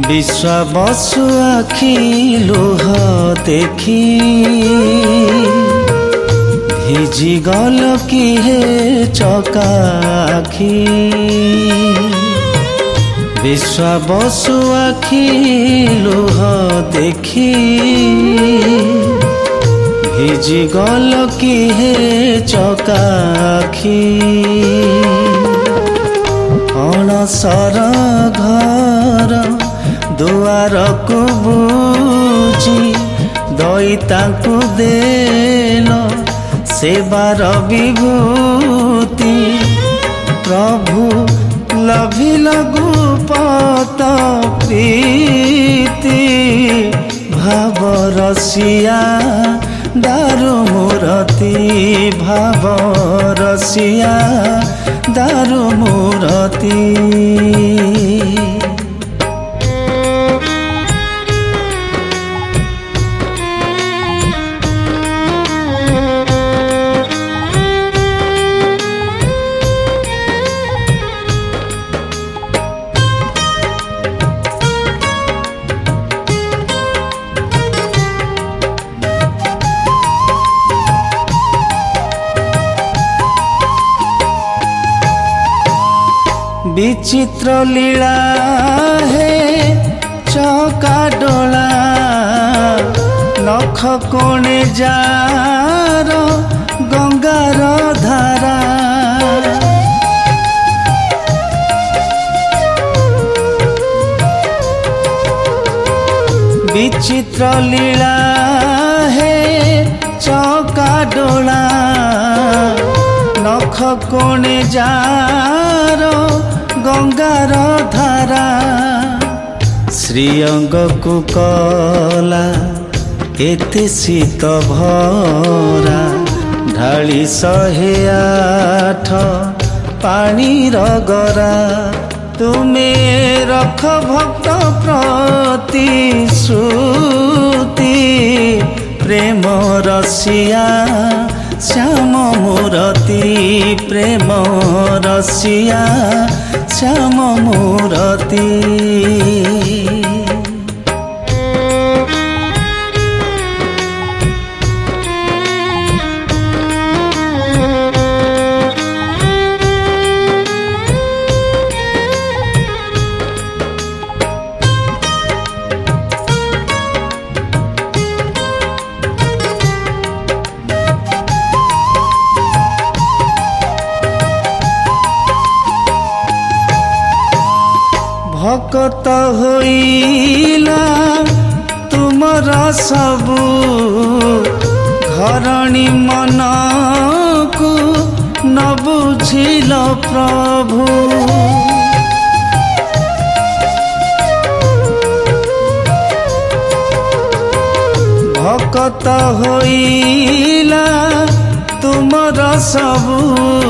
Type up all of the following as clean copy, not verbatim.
विश्वाबसु आखि लुह देखी भिजी गल कि हे चकाखी। विश्वाबसु आखि लुह देखी भिजी गल कि हे चकाखी। अणसर घर दुआर को बुझी दैतांकु देल सेवार विभूति। प्रभु लभिल गुपत प्रीति भाव रसिया दारु मूरति। भाव रसिया दारु मूरति। विचित्र लीला है चौका डोला नख कोणे जार गंगार धारा। विचित्र लीला है चौका डोला नख कोणे जार गंगार धारा। श्रीअंग को कला एते शीत भरा ढाली 108 पानी गरा। तुमे रख भक्त प्रतिश्रुति प्रेम रसिया श्याम मूरति। प्रेम रसिया श्याम मूरति। भक्त होइला तुमर सबु घरणी मन को न बुझिल प्रभु। भक्त होइला तुमर सबु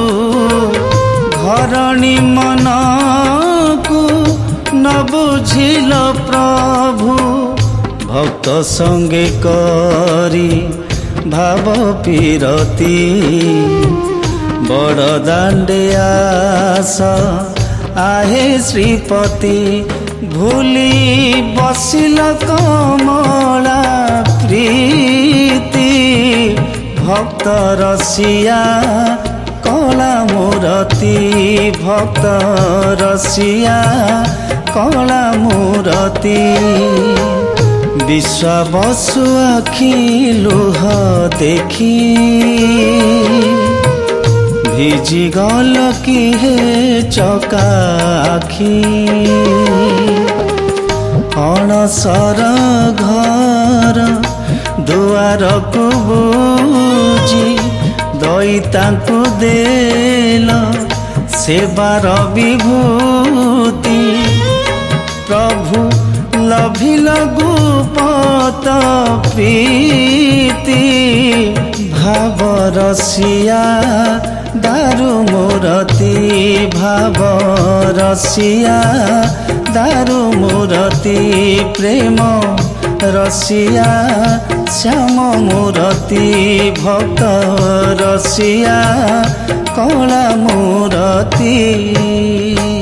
घरणी मन को न बुझिल प्रभु। भक्त संगे करी भाव पीरती बड़ दांडे आस आहे श्रीपति। भूली बसिल कमला प्रीति भक्त रसिया कला मूरति। भक्त रसिया कला मूरति। विश्वाबसु आखि लुह देखी भिजी गल कि हे चकाखी। अणसर घर दुआर को बुझी दैतांकु देल सेवार विभूति। प्रभु लभिल गुपत प्रीति भाव रसिया दारु मूरति। भाव रसिया दारु मूरति। प्रेम रसिया श्याम मूरति। भक्त रसिया कला मूरति।